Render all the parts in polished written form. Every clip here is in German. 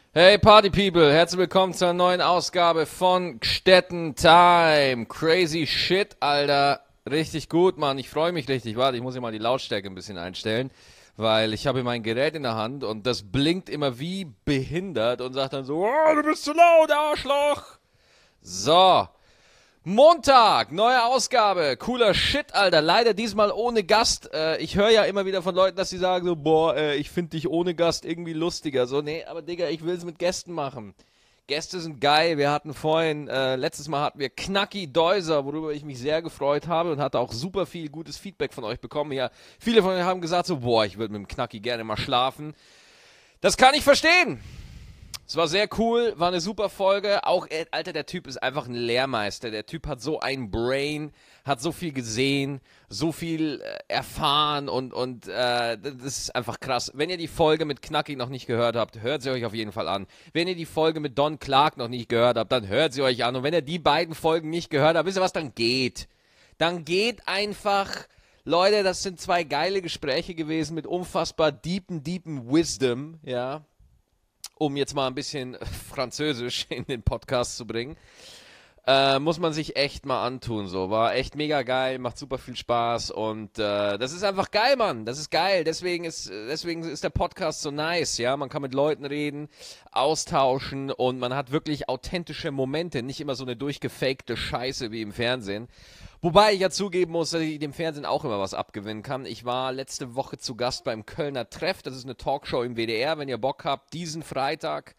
Hey Party People, herzlich willkommen zur neuen Ausgabe von Gstetten Time. Crazy Shit, Alter. Richtig gut, Mann. Ich freue mich richtig. Warte, ich muss hier mal die Lautstärke ein bisschen einstellen, weil ich habe hier mein Gerät in der Hand und das blinkt immer wie behindert und sagt dann so, oh, du bist zu laut, Arschloch. So, Montag, neue Ausgabe, cooler Shit, Alter. Leider diesmal ohne Gast. Ich höre ja immer wieder von Leuten, dass sie sagen so, boah, ich finde dich ohne Gast irgendwie lustiger. So, nee, aber Digga, ich will es mit Gästen machen. Gäste sind geil. Wir hatten vorhin, letztes Mal hatten wir Knacki Deuser, worüber ich mich sehr gefreut habe und hatte auch super viel gutes Feedback von euch bekommen. Ja, viele von euch haben gesagt so, boah, ich würde mit dem Knacki gerne mal schlafen. Das kann ich verstehen. Es war sehr cool, war eine super Folge. Auch, Alter, der Typ ist einfach ein Lehrmeister. Der Typ hat so ein Brain, hat so viel gesehen, so viel erfahren und das ist einfach krass. Wenn ihr die Folge mit Knacki noch nicht gehört habt, hört sie euch auf jeden Fall an. Wenn ihr die Folge mit Don Clark noch nicht gehört habt, dann hört sie euch an. Und wenn ihr die beiden Folgen nicht gehört habt, wisst ihr was, dann geht. Dann geht einfach. Leute, das sind zwei geile Gespräche gewesen mit unfassbar deepen Wisdom, ja. Um jetzt mal ein bisschen Französisch in den Podcast zu bringen, muss man sich echt mal antun. So, war echt mega geil, macht super viel Spaß und das ist einfach geil, Mann. Das ist geil. Deswegen ist der Podcast so nice. Ja, man kann mit Leuten reden, austauschen und man hat wirklich authentische Momente, nicht immer so eine durchgefakte Scheiße wie im Fernsehen. Wobei ich ja zugeben muss, dass ich dem Fernsehen auch immer was abgewinnen kann. Ich war letzte Woche zu Gast beim Kölner Treff. Das ist eine Talkshow im WDR. Wenn ihr Bock habt, diesen Freitag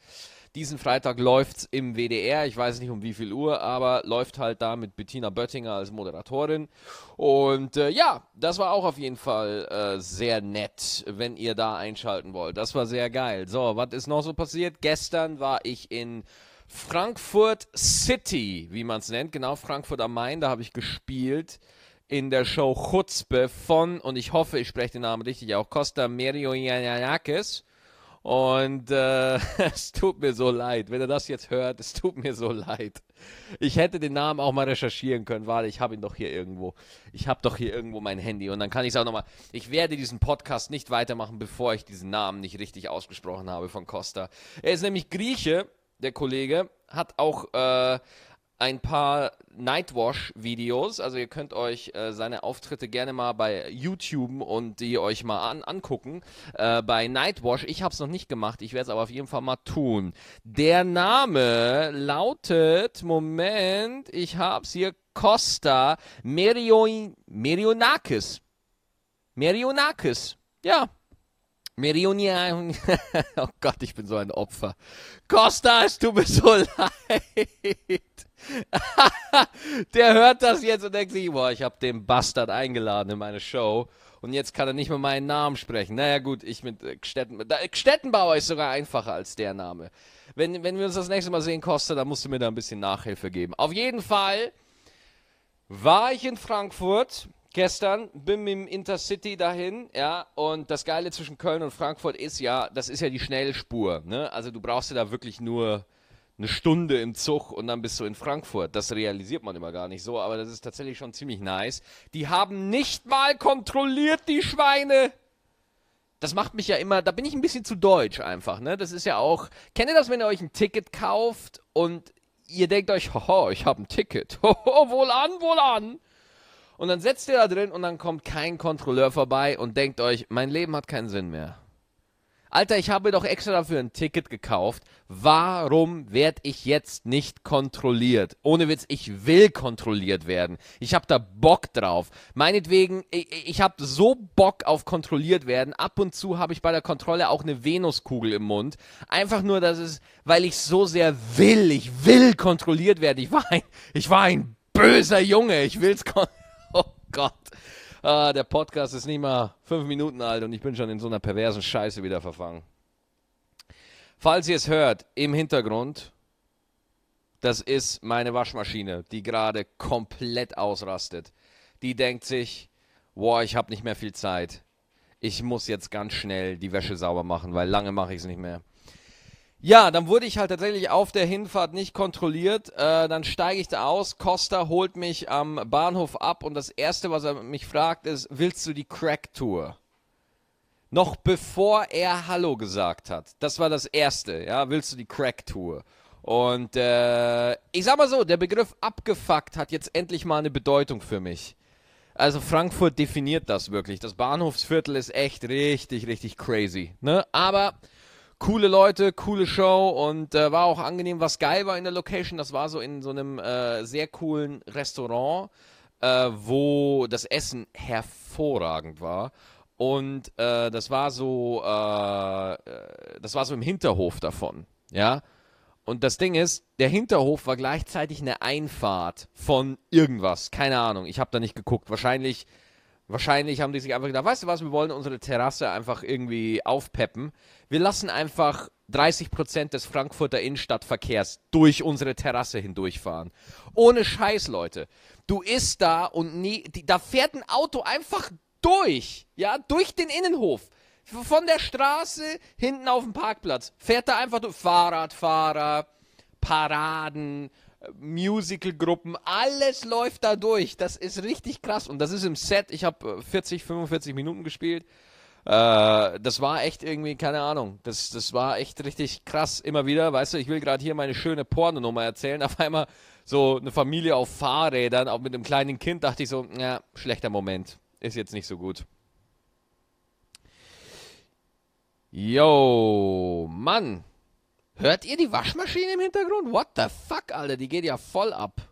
läuft's im WDR. Ich weiß nicht um wie viel Uhr, aber läuft halt da mit Bettina Böttinger als Moderatorin. Und ja, das war auch auf jeden Fall sehr nett, wenn ihr da einschalten wollt. Das war sehr geil. So, was ist noch so passiert? Gestern war ich in Frankfurt City, wie man es nennt, genau, Frankfurt am Main, da habe ich gespielt in der Show Chutzpe von, und ich hoffe, ich spreche den Namen richtig, auch Costa Merioyanakis. Und es tut mir so leid, wenn ihr das jetzt hört, es tut mir so leid. Ich hätte den Namen auch mal recherchieren können, warte, ich habe ihn doch hier irgendwo. Ich habe doch hier irgendwo mein Handy und dann kann ich es auch nochmal. Ich werde diesen Podcast nicht weitermachen, bevor ich diesen Namen nicht richtig ausgesprochen habe von Costa. Er ist nämlich Grieche. Der Kollege hat auch ein paar Nightwash-Videos. Also ihr könnt euch seine Auftritte gerne mal bei YouTube und die euch mal angucken. Bei Nightwash. Ich habe es noch nicht gemacht. Ich werde es aber auf jeden Fall mal tun. Der Name lautet, Moment, ich habe es hier, Costa Merionakis. Merionakis. Ja. Merionia. Oh Gott, ich bin so ein Opfer. Costa, es tut mir so leid. Der hört das jetzt und denkt sich, boah, ich habe den Bastard eingeladen in meine Show und jetzt kann er nicht mehr meinen Namen sprechen. Naja gut, ich mit Gstettenbauer ist sogar einfacher als der Name. Wenn wir uns das nächste Mal sehen, Costa, dann musst du mir da ein bisschen Nachhilfe geben. Auf jeden Fall war ich in Frankfurt gestern, bin mit dem Intercity dahin, ja, und das Geile zwischen Köln und Frankfurt ist ja, das ist ja die Schnellspur, ne? Also du brauchst ja da wirklich nur eine Stunde im Zug und dann bist du in Frankfurt. Das realisiert man immer gar nicht so, aber das ist tatsächlich schon ziemlich nice. Die haben nicht mal kontrolliert, die Schweine. Das macht mich ja immer, da bin ich ein bisschen zu deutsch einfach, ne? Das ist ja auch, kennt ihr das, wenn ihr euch ein Ticket kauft und ihr denkt euch, hoho, ich habe ein Ticket. Hoho, wohlan, wohlan. Und dann setzt ihr da drin und dann kommt kein Kontrolleur vorbei und denkt euch, mein Leben hat keinen Sinn mehr. Alter, ich habe doch extra dafür ein Ticket gekauft. Warum werde ich jetzt nicht kontrolliert? Ohne Witz, ich will kontrolliert werden. Ich habe da Bock drauf. Meinetwegen, ich habe so Bock auf kontrolliert werden. Ab und zu habe ich bei der Kontrolle auch eine Venuskugel im Mund. Einfach nur, weil ich so sehr will. Ich will kontrolliert werden. Ich war ein böser Junge. Ich will's kontrolliert. Oh Gott. Der Podcast ist nicht mal 5 Minuten alt und ich bin schon in so einer perversen Scheiße wieder verfangen. Falls ihr es hört, im Hintergrund, das ist meine Waschmaschine, die gerade komplett ausrastet. Die denkt sich, boah, ich habe nicht mehr viel Zeit. Ich muss jetzt ganz schnell die Wäsche sauber machen, weil lange mache ich es nicht mehr. Ja, dann wurde ich halt tatsächlich auf der Hinfahrt nicht kontrolliert. Dann steige ich da aus. Costa holt mich am Bahnhof ab und das Erste, was er mich fragt, ist, willst du die Crack-Tour? Noch bevor er Hallo gesagt hat. Das war das Erste, ja, willst du die Crack-Tour? Und ich sag mal so, der Begriff abgefuckt hat jetzt endlich mal eine Bedeutung für mich. Also Frankfurt definiert das wirklich. Das Bahnhofsviertel ist echt richtig, richtig crazy, ne? Aber coole Leute, coole Show und war auch angenehm. Was geil war in der Location, das war so in so einem sehr coolen Restaurant, wo das Essen hervorragend war. Und das war so im Hinterhof davon, ja. Und das Ding ist, der Hinterhof war gleichzeitig eine Einfahrt von irgendwas. Keine Ahnung, ich habe da nicht geguckt. Wahrscheinlich haben die sich einfach gedacht, weißt du was, wir wollen unsere Terrasse einfach irgendwie aufpeppen. Wir lassen einfach 30% des Frankfurter Innenstadtverkehrs durch unsere Terrasse hindurchfahren. Ohne Scheiß, Leute. Du isst da und da fährt ein Auto einfach durch. Ja, durch den Innenhof. Von der Straße hinten auf dem Parkplatz. Fährt da einfach durch. Fahrradfahrer, Paraden, Musicalgruppen, alles läuft da durch. Das ist richtig krass. Und das ist im Set. Ich habe 40, 45 Minuten gespielt. Das war echt irgendwie, keine Ahnung. Das war echt richtig krass. Immer wieder, weißt du, ich will gerade hier meine schöne Pornonummer erzählen. Auf einmal so eine Familie auf Fahrrädern, auch mit einem kleinen Kind, dachte ich so, ja, schlechter Moment. Ist jetzt nicht so gut. Yo, Mann. Hört ihr die Waschmaschine im Hintergrund? What the fuck, Alter? Die geht ja voll ab.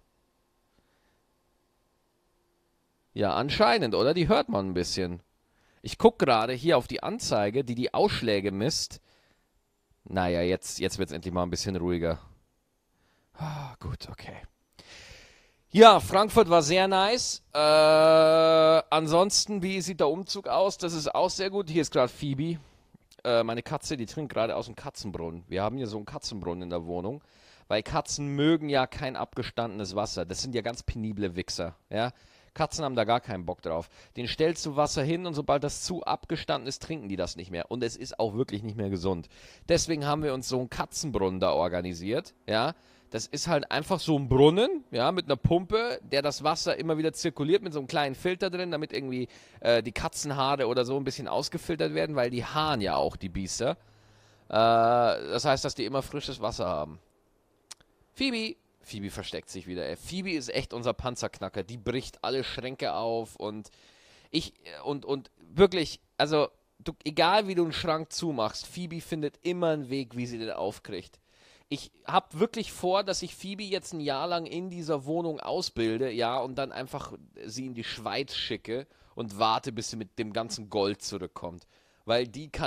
Ja, anscheinend, oder? Die hört man ein bisschen. Ich gucke gerade hier auf die Anzeige, die Ausschläge misst. Naja, jetzt wird es endlich mal ein bisschen ruhiger. Ah, gut, okay. Ja, Frankfurt war sehr nice. Ansonsten, wie sieht der Umzug aus? Das ist auch sehr gut. Hier ist gerade Phoebe. Meine Katze, die trinkt gerade aus dem Katzenbrunnen. Wir haben hier so einen Katzenbrunnen in der Wohnung, weil Katzen mögen ja kein abgestandenes Wasser. Das sind ja ganz penible Wichser, ja. Katzen haben da gar keinen Bock drauf. Den stellst du Wasser hin und sobald das zu abgestanden ist, trinken die das nicht mehr. Und es ist auch wirklich nicht mehr gesund. Deswegen haben wir uns so einen Katzenbrunnen da organisiert, ja. Das ist halt einfach so ein Brunnen, ja, mit einer Pumpe, der das Wasser immer wieder zirkuliert mit so einem kleinen Filter drin, damit irgendwie die Katzenhaare oder so ein bisschen ausgefiltert werden, weil die haaren ja auch die Biester. Das heißt, dass die immer frisches Wasser haben. Phoebe versteckt sich wieder, ey. Phoebe ist echt unser Panzerknacker. Die bricht alle Schränke auf und und wirklich, also, egal wie du einen Schrank zumachst, Phoebe findet immer einen Weg, wie sie den aufkriegt. Ich habe wirklich vor, dass ich Phoebe jetzt ein Jahr lang in dieser Wohnung ausbilde, ja, und dann einfach sie in die Schweiz schicke und warte, bis sie mit dem ganzen Gold zurückkommt. Weil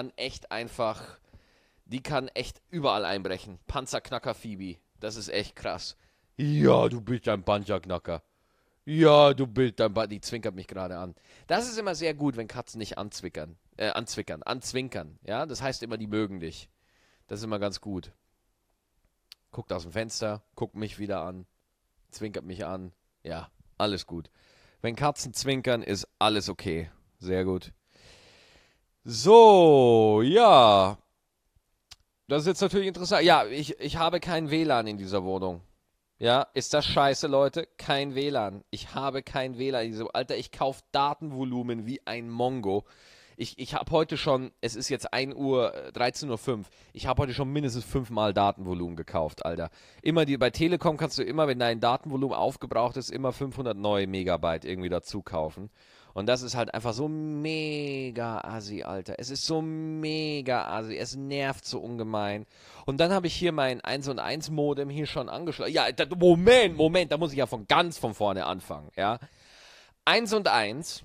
die kann echt überall einbrechen. Panzerknacker Phoebe, das ist echt krass. Ja, du bist ein Panzerknacker. Ja, du bist ein die zwinkert mich gerade an. Das ist immer sehr gut, wenn Katzen nicht anzwinkern, ja, das heißt immer, die mögen dich. Das ist immer ganz gut. Guckt aus dem Fenster, guckt mich wieder an, zwinkert mich an. Ja, alles gut. Wenn Katzen zwinkern, ist alles okay. Sehr gut. So, ja. Das ist jetzt natürlich interessant. Ja, ich habe kein WLAN in dieser Wohnung. Ja, ist das scheiße, Leute? Kein WLAN. Ich habe kein WLAN in dieser Wohnung. Alter, ich kaufe Datenvolumen wie ein Mongo. Ich habe heute schon, es ist jetzt 1 Uhr, 13:05 Uhr, ich habe heute schon mindestens 5-mal Datenvolumen gekauft, Alter. Bei Telekom kannst du immer, wenn dein Datenvolumen aufgebraucht ist, immer 500 neue Megabyte irgendwie dazu kaufen. Und das ist halt einfach so mega assi, Alter. Es ist so mega assi. Es nervt so ungemein. Und dann habe ich hier mein 1&1 Modem hier schon angeschlossen. Ja, Moment, da muss ich ja ganz von vorne anfangen, ja. 1&1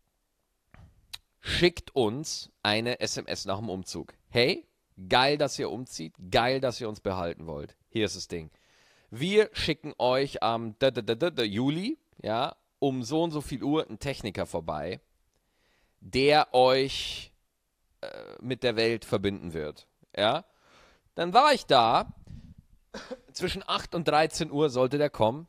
schickt uns eine SMS nach dem Umzug. Hey, geil, dass ihr umzieht, geil, dass ihr uns behalten wollt. Hier ist das Ding. Wir schicken euch am Juli, ja, um so und so viel Uhr einen Techniker vorbei, der euch mit der Welt verbinden wird. Ja, dann war ich da. Zwischen 8 und 13 Uhr sollte der kommen.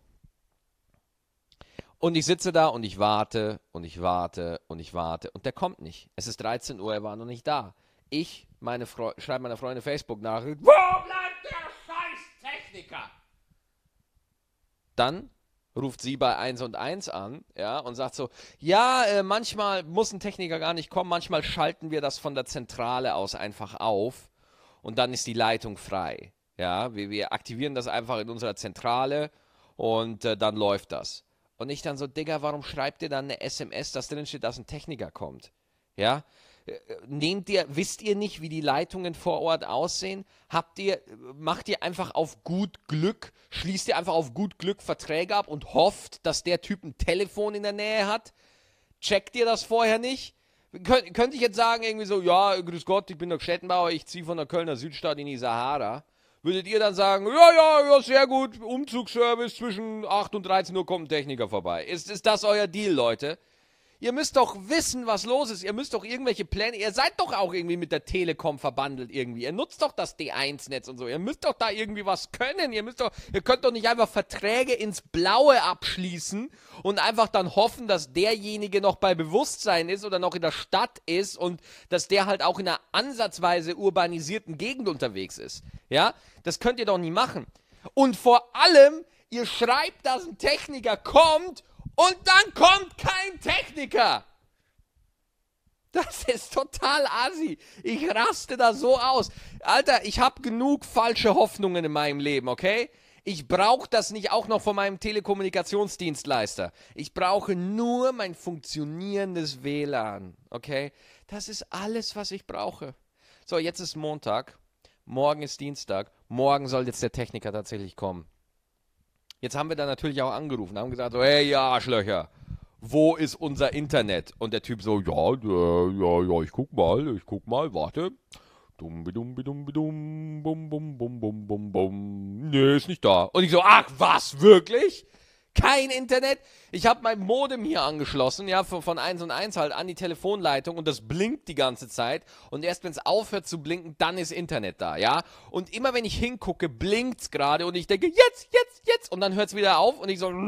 Und ich sitze da und ich warte und ich warte und ich warte und der kommt nicht. Es ist 13 Uhr, er war noch nicht da. Schreibe meiner Freundin Facebook-Nachricht, wo bleibt der scheiß Techniker? Dann ruft sie bei 1&1 an, ja, und sagt so, ja, manchmal muss ein Techniker gar nicht kommen, manchmal schalten wir das von der Zentrale aus einfach auf und dann ist die Leitung frei. Ja, wir aktivieren das einfach in unserer Zentrale und dann läuft das. Und ich dann so, Digga, warum schreibt ihr dann eine SMS, dass drin steht, dass ein Techniker kommt? Ja, wisst ihr nicht, wie die Leitungen vor Ort aussehen? Macht ihr einfach auf gut Glück, schließt ihr einfach auf gut Glück Verträge ab und hofft, dass der Typ ein Telefon in der Nähe hat? Checkt ihr das vorher nicht? Könnte ich jetzt sagen, irgendwie so, ja, grüß Gott, ich bin der Städtenbauer, ich ziehe von der Kölner Südstadt in die Sahara. Würdet ihr dann sagen, ja, sehr gut, Umzugsservice zwischen 8 und 13 Uhr kommt ein Techniker vorbei. Ist das euer Deal, Leute? Ihr müsst doch wissen, was los ist. Ihr müsst doch irgendwelche Pläne. Ihr seid doch auch irgendwie mit der Telekom verbandelt irgendwie. Ihr nutzt doch das D1-Netz und so. Ihr müsst doch da irgendwie was können. Ihr könnt doch nicht einfach Verträge ins Blaue abschließen und einfach dann hoffen, dass derjenige noch bei Bewusstsein ist oder noch in der Stadt ist und dass der halt auch in einer ansatzweise urbanisierten Gegend unterwegs ist. Ja? Das könnt ihr doch nie machen. Und vor allem, ihr schreibt, dass ein Techniker kommt und dann kommt kein Techniker. Das ist total assi. Ich raste da so aus. Alter, ich habe genug falsche Hoffnungen in meinem Leben, okay? Ich brauche das nicht auch noch von meinem Telekommunikationsdienstleister. Ich brauche nur mein funktionierendes WLAN, okay? Das ist alles, was ich brauche. So, jetzt ist Montag. Morgen ist Dienstag. Morgen soll jetzt der Techniker tatsächlich kommen. Jetzt haben wir da natürlich auch angerufen, haben gesagt so, hey, ihr Arschlöcher, wo ist unser Internet? Und der Typ so, ja, ich guck mal, warte. Dumm, bum. Nee, ist nicht da. Und ich so, ach, was, wirklich? Kein Internet? Ich habe mein Modem hier angeschlossen, ja, von 1&1 halt an die Telefonleitung und das blinkt die ganze Zeit und erst wenn es aufhört zu blinken, dann ist Internet da, ja. Und immer wenn ich hingucke, blinkt's gerade und ich denke, jetzt und dann hört's wieder auf und ich so,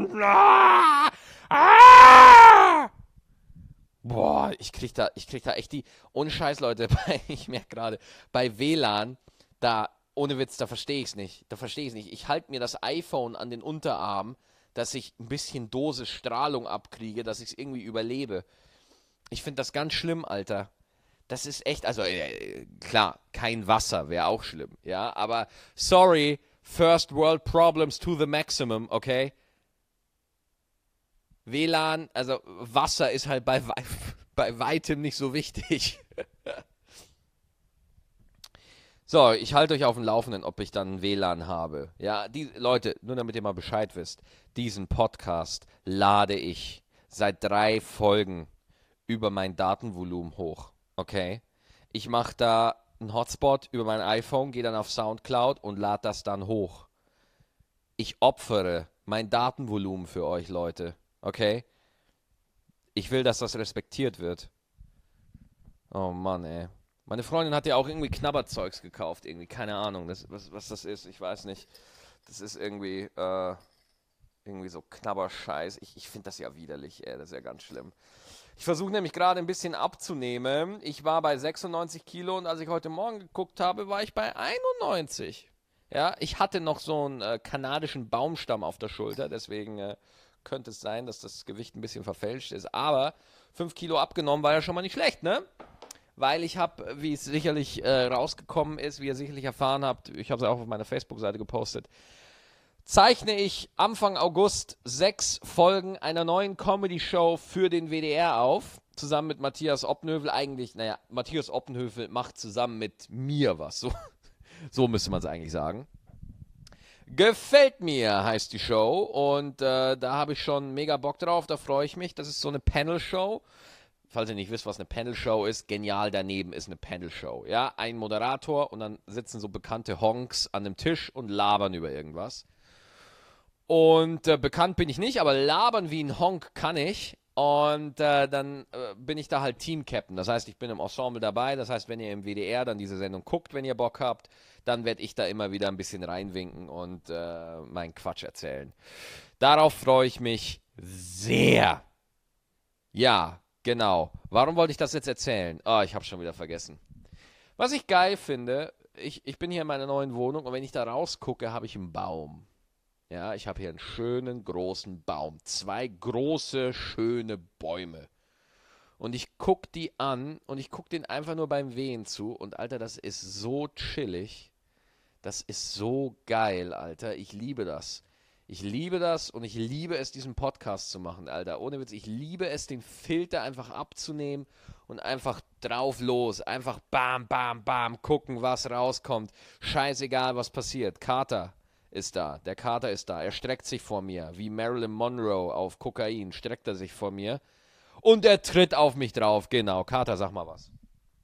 boah, ich krieg da echt die, ohne Scheiß, Leute, ich merke gerade, bei WLAN, ohne Witz, da verstehe ich's nicht, ich halte mir das iPhone an den Unterarm, dass ich ein bisschen Dosis Strahlung abkriege, dass ich es irgendwie überlebe. Ich finde das ganz schlimm, Alter. Das ist echt, also klar, kein Wasser wäre auch schlimm, ja, aber sorry, First World Problems to the maximum, okay? WLAN, also Wasser ist halt bei weitem nicht so wichtig. So, ich halte euch auf dem Laufenden, ob ich dann WLAN habe. Ja, Leute, nur damit ihr mal Bescheid wisst, diesen Podcast lade ich seit 3 Folgen über mein Datenvolumen hoch. Okay? Ich mache da einen Hotspot über mein iPhone, gehe dann auf Soundcloud und lade das dann hoch. Ich opfere mein Datenvolumen für euch, Leute. Okay? Ich will, dass das respektiert wird. Oh Mann, ey. Meine Freundin hat ja auch irgendwie Knabberzeugs gekauft, irgendwie, keine Ahnung, was das ist, ich weiß nicht. Das ist irgendwie so Knabberscheiß. Ich finde das ja widerlich, ey, das ist ja ganz schlimm. Ich versuche nämlich gerade ein bisschen abzunehmen. Ich war bei 96 Kilo und als ich heute Morgen geguckt habe, war ich bei 91. Ja, ich hatte noch so einen kanadischen Baumstamm auf der Schulter, deswegen könnte es sein, dass das Gewicht ein bisschen verfälscht ist. Aber 5 Kilo abgenommen war ja schon mal nicht schlecht, ne? Weil ich habe, wie es sicherlich rausgekommen ist, wie ihr sicherlich erfahren habt, ich habe es auch auf meiner Facebook-Seite gepostet, zeichne ich Anfang August 6 Folgen einer neuen Comedy-Show für den WDR auf, zusammen mit Matthias Oppenhövel. Eigentlich, Matthias Oppenhövel macht zusammen mit mir was, so müsste man es eigentlich sagen. Gefällt mir, heißt die Show und da habe ich schon mega Bock drauf, da freue ich mich. Das ist so eine Panel-Show. Falls ihr nicht wisst, was eine Panel-Show ist, genial daneben ist eine Panel-Show. Ja, ein Moderator und dann sitzen so bekannte Honks an einem Tisch und labern über irgendwas. Und bekannt bin ich nicht, aber labern wie ein Honk kann ich. Und dann bin ich da halt Team-Captain. Das heißt, ich bin im Ensemble dabei. Das heißt, wenn ihr im WDR dann diese Sendung guckt, wenn ihr Bock habt, dann werde ich da immer wieder ein bisschen reinwinken und meinen Quatsch erzählen. Darauf freue ich mich sehr. Ja, genau. Warum wollte ich das jetzt erzählen? Oh, ich habe schon wieder vergessen. Was ich geil finde, ich bin hier in meiner neuen Wohnung und wenn ich da rausgucke, habe ich einen Baum. Ja, ich habe hier einen schönen großen Baum. 2 große, schöne Bäume. Und ich guck die an und ich guck den einfach nur beim Wehen zu. Und Alter, das ist so chillig. Das ist so geil, Alter. Ich liebe das. Ich liebe das und ich liebe es, diesen Podcast zu machen, Alter. Ohne Witz, ich liebe es, den Filter einfach abzunehmen und einfach drauf los. Einfach bam, bam, bam, gucken, was rauskommt. Scheißegal, was passiert. Kater ist da. Der Kater ist da. Er streckt sich vor mir. Wie Marilyn Monroe auf Kokain streckt er sich vor mir. Und er tritt auf mich drauf. Genau. Kater, sag mal was.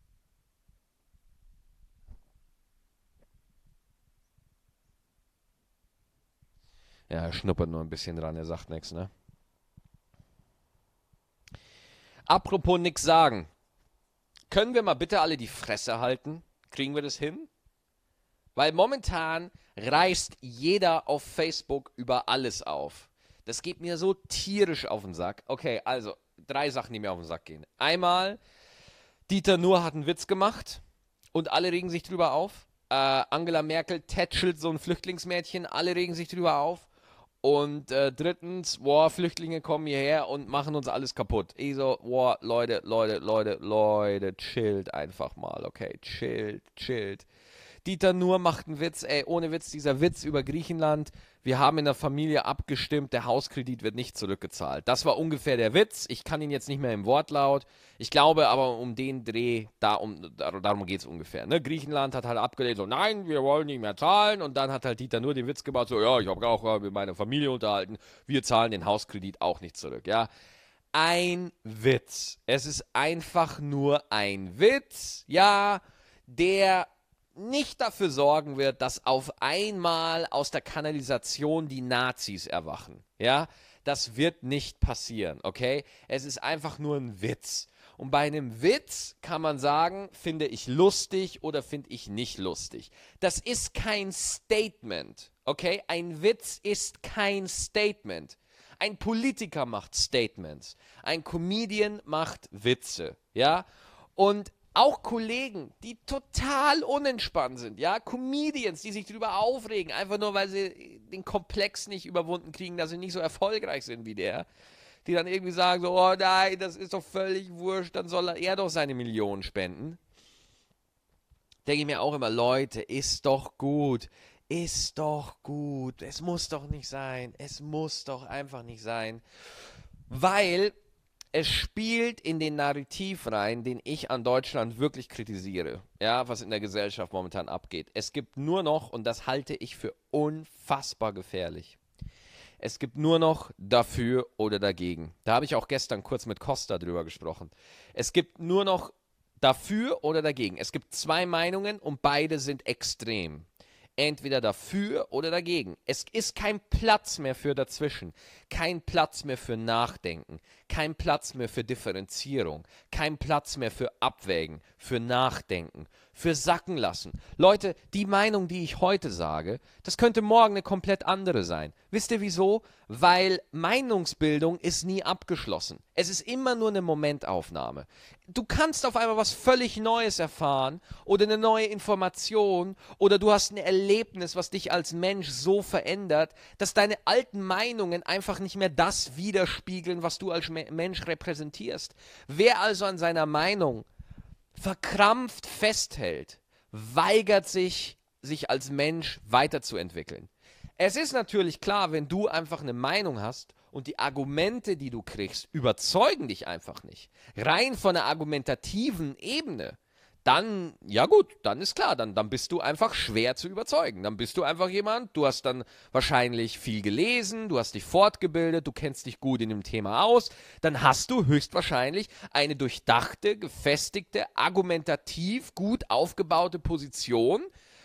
Ja, er schnuppert nur ein bisschen dran. Er sagt nichts, ne? Apropos nix sagen. Können wir mal bitte alle die Fresse halten? Kriegen wir das hin? Weil momentan reißt jeder auf Facebook über alles auf. Das geht mir so tierisch auf den Sack. Okay, also 3 Sachen, die mir auf den Sack gehen. Einmal, Dieter Nuhr hat einen Witz gemacht und alle regen sich drüber auf. Angela Merkel tätschelt so ein Flüchtlingsmädchen, alle regen sich drüber auf. Und drittens, boah, Flüchtlinge kommen hierher und machen uns alles kaputt. Ich so, boah, Leute, chillt einfach mal, okay, chillt. Dieter Nuhr macht einen Witz, ey, ohne Witz, dieser Witz über Griechenland. Wir haben in der Familie abgestimmt, der Hauskredit wird nicht zurückgezahlt. Das war ungefähr der Witz. Ich kann ihn jetzt nicht mehr im Wortlaut. Ich glaube aber um den Dreh, darum geht es ungefähr. Ne? Griechenland hat halt abgelehnt, so nein, wir wollen nicht mehr zahlen. Und dann hat halt Dieter Nuhr den Witz gebaut, so ja, ich habe auch mit meiner Familie unterhalten. Wir zahlen den Hauskredit auch nicht zurück, ja. Ein Witz. Es ist einfach nur ein Witz, ja, der nicht dafür sorgen wird, dass auf einmal aus der Kanalisation die Nazis erwachen. Ja, das wird nicht passieren, okay? Es ist einfach nur ein Witz. Und bei einem Witz kann man sagen, finde ich lustig oder finde ich nicht lustig. Das ist kein Statement, okay? Ein Witz ist kein Statement. Ein Politiker macht Statements. Ein Comedian macht Witze, ja? Und auch Kollegen, die total unentspannt sind, ja, Comedians, die sich darüber aufregen, einfach nur, weil sie den Komplex nicht überwunden kriegen, dass sie nicht so erfolgreich sind wie der, die dann irgendwie sagen so, oh nein, das ist doch völlig wurscht, dann soll er doch seine Millionen spenden. Denke ich mir auch immer, Leute, ist doch gut, es muss doch nicht sein, es muss doch einfach nicht sein, weil es spielt in den Narrativ rein, den ich an Deutschland wirklich kritisiere, ja, was in der Gesellschaft momentan abgeht. Es gibt nur noch, und das halte ich für unfassbar gefährlich, es gibt nur noch dafür oder dagegen. Da habe ich auch gestern kurz mit Costa drüber gesprochen. Es gibt nur noch dafür oder dagegen. Es gibt 2 Meinungen und beide sind extrem. Entweder dafür oder dagegen. Es ist kein Platz mehr für dazwischen, kein Platz mehr für Nachdenken, kein Platz mehr für Differenzierung, kein Platz mehr für Abwägen, für Nachdenken, für Sacken lassen. Leute, die Meinung, die ich heute sage, das könnte morgen eine komplett andere sein. Wisst ihr wieso? Weil Meinungsbildung ist nie abgeschlossen. Es ist immer nur eine Momentaufnahme. Du kannst auf einmal was völlig Neues erfahren oder eine neue Information oder du hast ein Erlebnis, was dich als Mensch so verändert, dass deine alten Meinungen einfach nicht mehr das widerspiegeln, was du als Mensch repräsentierst. Wer also an seiner Meinung verkrampft festhält, weigert sich als Mensch weiterzuentwickeln. Es ist natürlich klar, wenn du einfach eine Meinung hast und die Argumente, die du kriegst, überzeugen dich einfach nicht, rein von der argumentativen Ebene, dann, ja gut, dann ist klar, dann bist du einfach schwer zu überzeugen. Dann bist du einfach jemand, du hast dann wahrscheinlich viel gelesen, du hast dich fortgebildet, du kennst dich gut in dem Thema aus, dann hast du höchstwahrscheinlich eine durchdachte, gefestigte, argumentativ gut aufgebaute Position,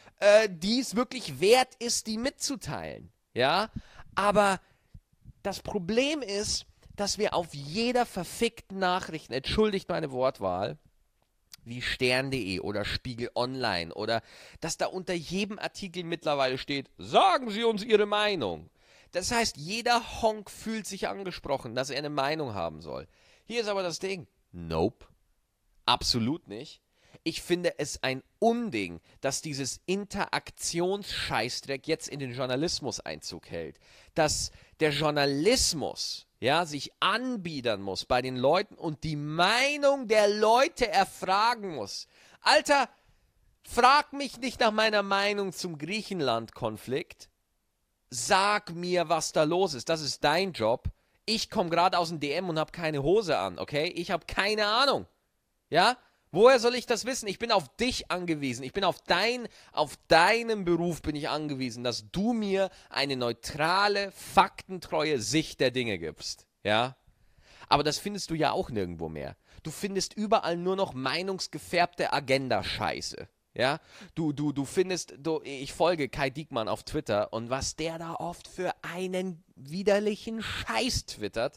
die es wirklich wert ist, die mitzuteilen. Ja, aber das Problem ist, dass wir auf jeder verfickten Nachricht, entschuldigt meine Wortwahl, wie stern.de oder Spiegel Online oder dass da unter jedem Artikel mittlerweile steht, sagen Sie uns Ihre Meinung. Das heißt, jeder Honk fühlt sich angesprochen, dass er eine Meinung haben soll. Hier ist aber das Ding. Nope. Absolut nicht. Ich finde es ein Unding, dass dieses Interaktionsscheißdreck jetzt in den Journalismus Einzug hält. Dass der Journalismus, ja, sich anbiedern muss bei den Leuten und die Meinung der Leute erfragen muss. Alter, frag mich nicht nach meiner Meinung zum Griechenland-Konflikt. Sag mir, was da los ist. Das ist dein Job. Ich komme gerade aus dem DM und habe keine Hose an, okay? Ich habe keine Ahnung. Ja? Woher soll ich das wissen? Ich bin auf dich angewiesen. Ich bin auf deinen Beruf bin ich angewiesen, dass du mir eine neutrale, faktentreue Sicht der Dinge gibst. Ja? Aber das findest du ja auch nirgendwo mehr. Du findest überall nur noch meinungsgefärbte Agenda-Scheiße. Ja? Du findest, ich folge Kai Diekmann auf Twitter und was der da oft für einen widerlichen Scheiß twittert.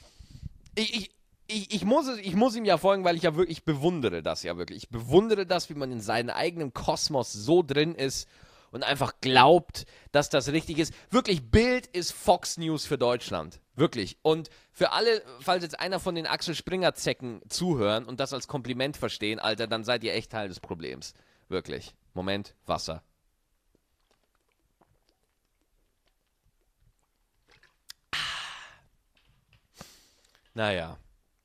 Ich muss ihm ja folgen, weil ich bewundere das ja wirklich. Ich bewundere das, wie man in seinem eigenen Kosmos so drin ist und einfach glaubt, dass das richtig ist. Wirklich, Bild ist Fox News für Deutschland. Wirklich. Und für alle, falls jetzt einer von den Axel Springer-Zecken zuhören und das als Kompliment verstehen, Alter, dann seid ihr echt Teil des Problems. Wirklich. Moment, Wasser. Naja.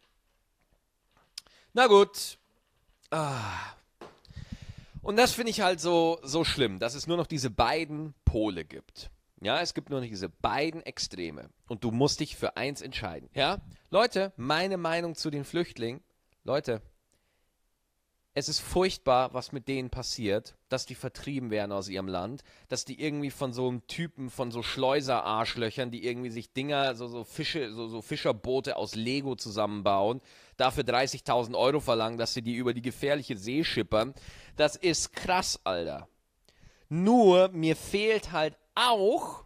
Na gut. Und das finde ich halt so schlimm, dass es nur noch diese beiden Pole gibt. Ja, es gibt nur noch diese beiden Extreme. Und du musst dich für eins entscheiden. Ja, Leute, meine Meinung zu den Flüchtlingen. Leute, es ist furchtbar, was mit denen passiert, dass die vertrieben werden aus ihrem Land, dass die irgendwie von so einem Typen, von so Schleuser-Arschlöchern, die irgendwie sich Dinger, so Fischerboote aus Lego zusammenbauen, dafür 30.000 Euro verlangen, dass sie die über die gefährliche See schippern. Das ist krass, Alter. Nur, mir fehlt halt auch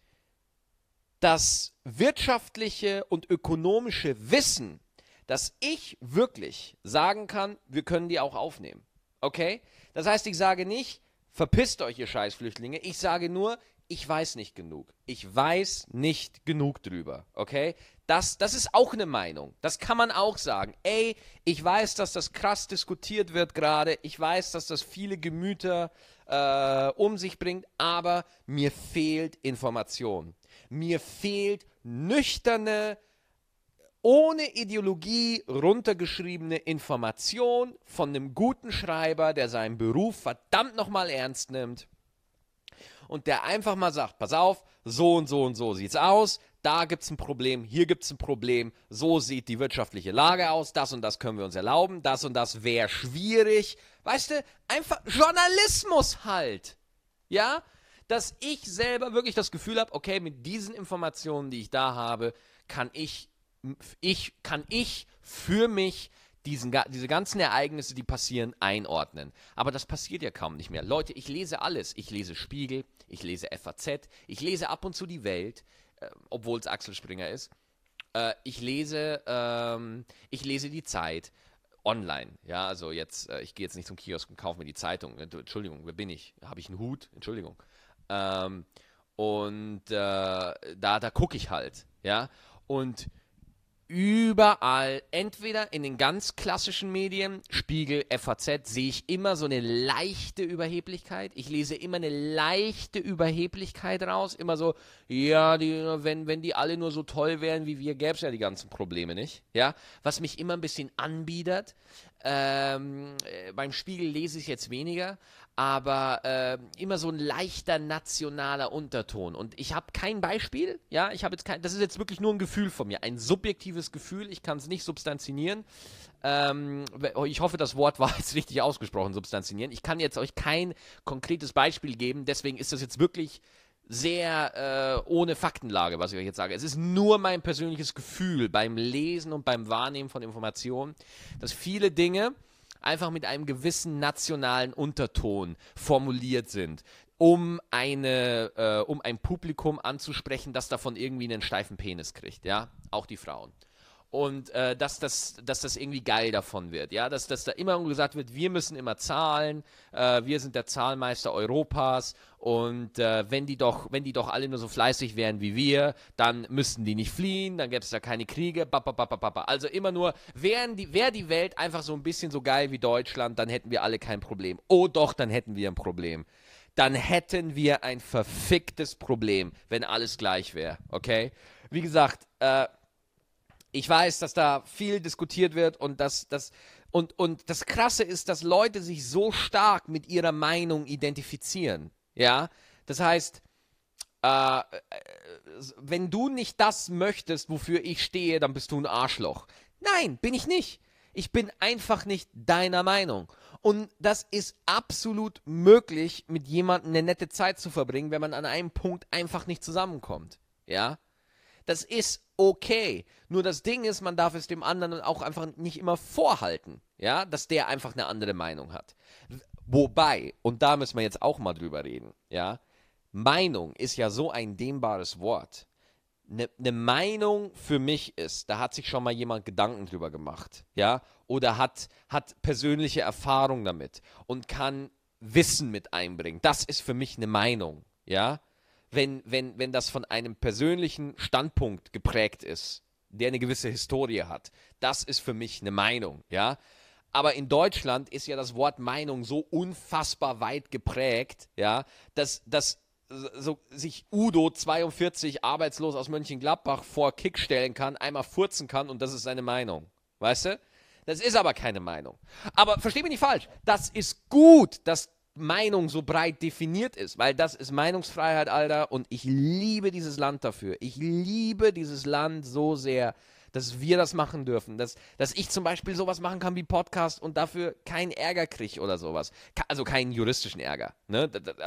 das wirtschaftliche und ökonomische Wissen, dass ich wirklich sagen kann, wir können die auch aufnehmen. Okay? Das heißt, ich sage nicht, verpisst euch, ihr Scheißflüchtlinge. Ich sage nur, ich weiß nicht genug. Ich weiß nicht genug drüber. Okay? Das ist auch eine Meinung. Das kann man auch sagen. Ey, ich weiß, dass das krass diskutiert wird gerade. Ich weiß, dass das viele Gemüter um sich bringt. Aber mir fehlt Information. Mir fehlt nüchterne, ohne Ideologie runtergeschriebene Information von einem guten Schreiber, der seinen Beruf verdammt nochmal ernst nimmt und der einfach mal sagt, pass auf, so und so und so sieht's aus, da gibt's ein Problem, hier gibt's ein Problem, so sieht die wirtschaftliche Lage aus, das und das können wir uns erlauben, das und das wäre schwierig. Weißt du, einfach Journalismus halt. Ja? Dass ich selber wirklich das Gefühl habe, okay, mit diesen Informationen, die ich da habe, kann ich für mich diese ganzen Ereignisse, die passieren, einordnen. Aber das passiert ja kaum nicht mehr. Leute, ich lese alles. Ich lese Spiegel, ich lese FAZ, ich lese ab und zu die Welt, obwohl es Axel Springer ist. Ich lese die Zeit online. Ja, also jetzt, ich gehe jetzt nicht zum Kiosk und kaufe mir die Zeitung. Entschuldigung, wer bin ich? Habe ich einen Hut? Entschuldigung. Da gucke ich halt. Ja, und überall, entweder in den ganz klassischen Medien, Spiegel, FAZ, sehe ich immer so eine leichte Überheblichkeit. Ich lese immer eine leichte Überheblichkeit raus. Immer so, ja, wenn die alle nur so toll wären wie wir, gäbe es ja die ganzen Probleme nicht. Ja, was mich immer ein bisschen anbiedert. Beim Spiegel lese ich jetzt weniger, aber immer so ein leichter nationaler Unterton. Und ich habe kein Beispiel, ja, das ist jetzt wirklich nur ein Gefühl von mir, ein subjektives Gefühl, ich kann es nicht substanzieren. Ich hoffe, das Wort war jetzt richtig ausgesprochen, substanzieren. Ich kann jetzt euch kein konkretes Beispiel geben, deswegen ist das jetzt wirklich sehr ohne Faktenlage, was ich euch jetzt sage. Es ist nur mein persönliches Gefühl beim Lesen und beim Wahrnehmen von Informationen, dass viele Dinge einfach mit einem gewissen nationalen Unterton formuliert sind, um ein Publikum anzusprechen, das davon irgendwie einen steifen Penis kriegt, ja, auch die Frauen. und dass das irgendwie geil davon wird, ja, dass da immer gesagt wird, wir müssen immer zahlen, wir sind der Zahlmeister Europas und wenn die doch alle nur so fleißig wären wie wir, dann müssten die nicht fliehen, dann gäbe es da keine Kriege, also immer nur, wäre die Welt einfach so ein bisschen so geil wie Deutschland, dann hätten wir alle kein Problem. Oh doch, dann hätten wir ein Problem. Dann hätten wir ein verficktes Problem, wenn alles gleich wäre, okay? Wie gesagt, ich weiß, dass da viel diskutiert wird und das Krasse ist, dass Leute sich so stark mit ihrer Meinung identifizieren, ja? Das heißt, wenn du nicht das möchtest, wofür ich stehe, dann bist du ein Arschloch. Nein, bin ich nicht. Ich bin einfach nicht deiner Meinung. Und das ist absolut möglich, mit jemandem eine nette Zeit zu verbringen, wenn man an einem Punkt einfach nicht zusammenkommt. Ja? Das ist okay. Nur das Ding ist, man darf es dem anderen auch einfach nicht immer vorhalten, ja, dass der einfach eine andere Meinung hat. Wobei, und da müssen wir jetzt auch mal drüber reden, ja, Meinung ist ja so ein dehnbares Wort. Eine Meinung für mich ist, da hat sich schon mal jemand Gedanken drüber gemacht, ja, oder hat persönliche Erfahrung damit und kann Wissen mit einbringen. Das ist für mich eine Meinung, ja. Wenn das von einem persönlichen Standpunkt geprägt ist, der eine gewisse Historie hat, das ist für mich eine Meinung, ja. Aber in Deutschland ist ja das Wort Meinung so unfassbar weit geprägt, ja, dass so sich Udo 42 arbeitslos aus Mönchengladbach vor Kick stellen kann, einmal furzen kann und das ist seine Meinung. Weißt du? Das ist aber keine Meinung. Aber versteh mich nicht falsch, das ist gut, dass Meinung so breit definiert ist, weil das ist Meinungsfreiheit, Alter, und ich liebe dieses Land dafür. Ich liebe dieses Land so sehr, dass wir das machen dürfen, dass ich zum Beispiel sowas machen kann wie Podcast und dafür keinen Ärger kriege oder sowas. Also keinen juristischen Ärger. Ne?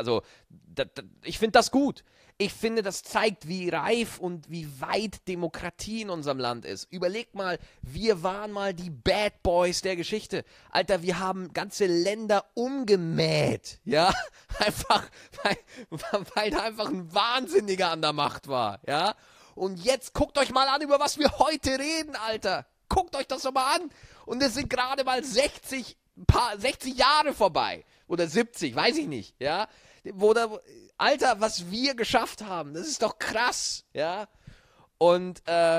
Ich finde das gut. Ich finde, das zeigt, wie reif und wie weit Demokratie in unserem Land ist. Überlegt mal, wir waren mal die Bad Boys der Geschichte. Alter, wir haben ganze Länder umgemäht. Ja, einfach, weil da einfach ein Wahnsinniger an der Macht war. Ja, und jetzt guckt euch mal an, über was wir heute reden, Alter. Guckt euch das doch mal an. Und es sind gerade mal 60 Jahre vorbei. Oder 70, weiß ich nicht, ja. Alter, was wir geschafft haben, das ist doch krass, ja. Und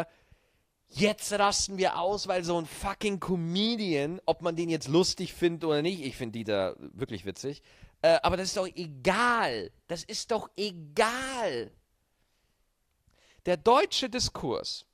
jetzt rasten wir aus, weil so ein fucking Comedian, ob man den jetzt lustig findet oder nicht, ich finde Dieter wirklich witzig, aber das ist doch egal. Das ist doch egal. Der deutsche Diskurs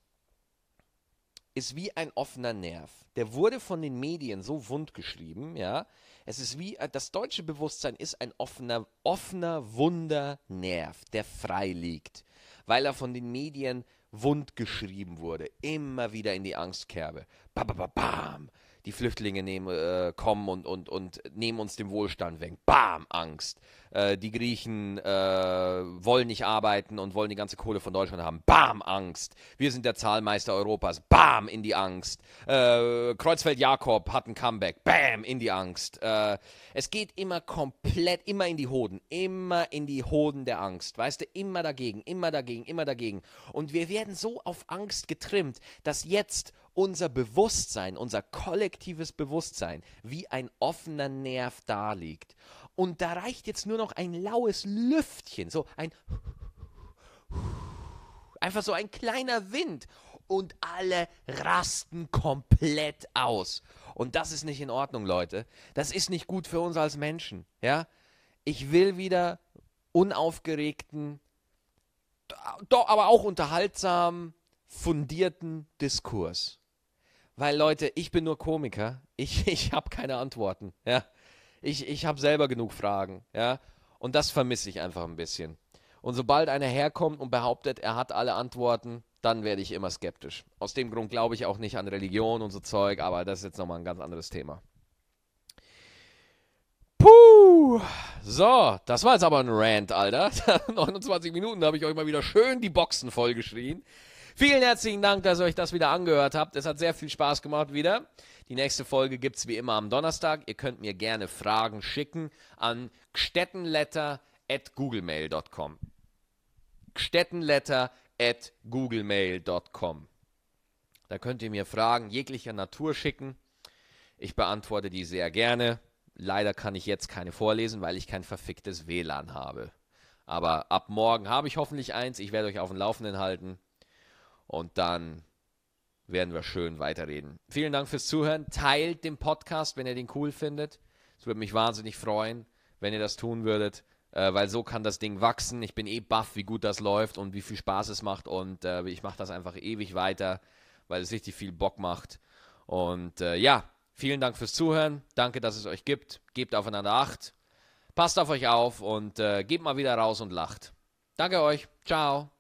ist wie ein offener Nerv. Der wurde von den Medien so wund geschrieben, ja. Es ist wie, das deutsche Bewusstsein ist ein offener, wunder Nerv, der frei liegt, weil er von den Medien wund geschrieben wurde. Immer wieder in die Angstkerbe. Bam, bam, bam, bam. Die Flüchtlinge kommen und nehmen uns den Wohlstand weg. Bam, Angst. Die Griechen wollen nicht arbeiten und wollen die ganze Kohle von Deutschland haben. Bam, Angst. Wir sind der Zahlmeister Europas. Bam, in die Angst. Kreuzfeld-Jakob hat ein Comeback. Bam, in die Angst. Es geht immer komplett, immer in die Hoden. Immer in die Hoden der Angst. Weißt du, immer dagegen, immer dagegen, immer dagegen. Und wir werden so auf Angst getrimmt, dass jetzt unser Bewusstsein, unser kollektives Bewusstsein wie ein offener Nerv daliegt. Und da reicht jetzt nur noch ein laues Lüftchen, so einfach so ein kleiner Wind und alle rasten komplett aus. Und das ist nicht in Ordnung, Leute. Das ist nicht gut für uns als Menschen, ja? Ich will wieder unaufgeregten, doch aber auch unterhaltsam fundierten Diskurs. Weil, Leute, ich bin nur Komiker. Ich habe keine Antworten, ja. Ich habe selber genug Fragen, ja. Und das vermisse ich einfach ein bisschen. Und sobald einer herkommt und behauptet, er hat alle Antworten, dann werde ich immer skeptisch. Aus dem Grund glaube ich auch nicht an Religion und so Zeug, aber das ist jetzt nochmal ein ganz anderes Thema. Puh! So, das war jetzt aber ein Rant, Alter. 29 Minuten, da habe ich euch mal wieder schön die Boxen vollgeschrien. Vielen herzlichen Dank, dass ihr euch das wieder angehört habt. Es hat sehr viel Spaß gemacht wieder. Die nächste Folge gibt es wie immer am Donnerstag. Ihr könnt mir gerne Fragen schicken an gstettenletter@googlemail.com. gstettenletter@googlemail.com. Da könnt ihr mir Fragen jeglicher Natur schicken. Ich beantworte die sehr gerne. Leider kann ich jetzt keine vorlesen, weil ich kein verficktes WLAN habe. Aber ab morgen habe ich hoffentlich eins. Ich werde euch auf dem Laufenden halten. Und dann werden wir schön weiterreden. Vielen Dank fürs Zuhören. Teilt den Podcast, wenn ihr den cool findet. Es würde mich wahnsinnig freuen, wenn ihr das tun würdet, weil so kann das Ding wachsen. Ich bin baff, wie gut das läuft und wie viel Spaß es macht. Und ich mache das einfach ewig weiter, weil es richtig viel Bock macht. Und vielen Dank fürs Zuhören. Danke, dass es euch gibt. Gebt aufeinander Acht. Passt auf euch auf und geht mal wieder raus und lacht. Danke euch. Ciao.